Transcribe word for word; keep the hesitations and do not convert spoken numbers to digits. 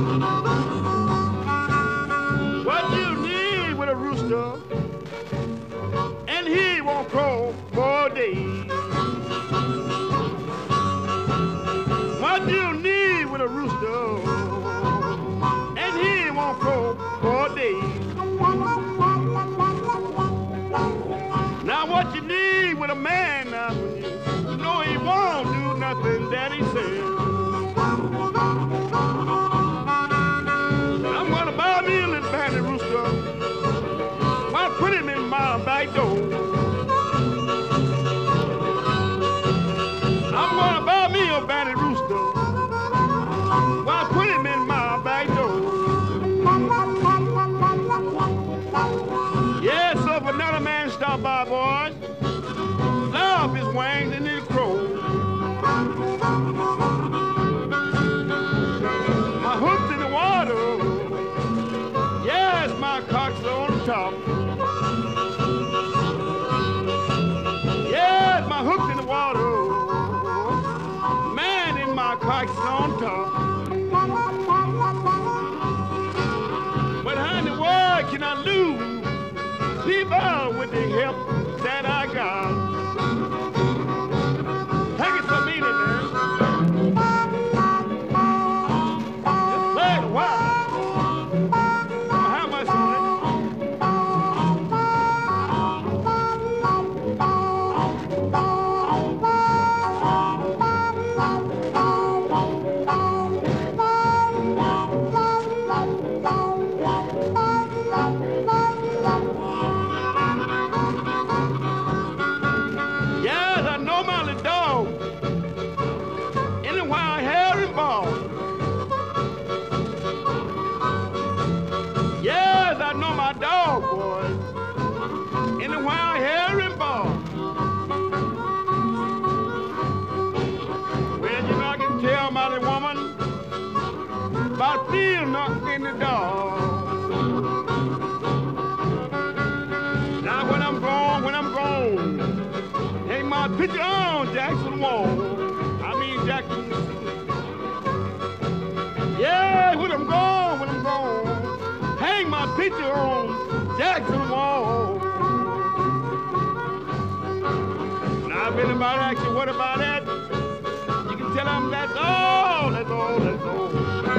What you need with a rooster, and he won't crow for days. What you need with a rooster, and he won't crow for days. Now what you need with a man, now, you know he won't do nothing that he says. I'm gonna buy me a little bandy rooster. Why put him in my back door? I'm gonna buy me a bandy rooster. Why put him in my back door? Yes, so if another man stop by, boys, fly off his wings and he'll crow. My hook's in the water. Yes, my cock's on the top. Yes, my hook's in the water. Man, and my cock's on top. But how in the world can I lose people with the help that I got? Take it from me, man. Just play it a while. How much on it? Yes, I know my little dog. Anywhere hairy ball. Yes, I know my dog, boys. Anywhere hairy ball. Well, you know I can tell my little woman about feeling knocked in the dog. Now when I'm gone, when I'm gone, hang my picture on Jackson Wall. I mean Jackson. Yeah, when I'm gone, when I'm gone, hang my picture on Jackson Wall. Now if anybody asks you what about that, you can tell them that's all, that's all, that's all.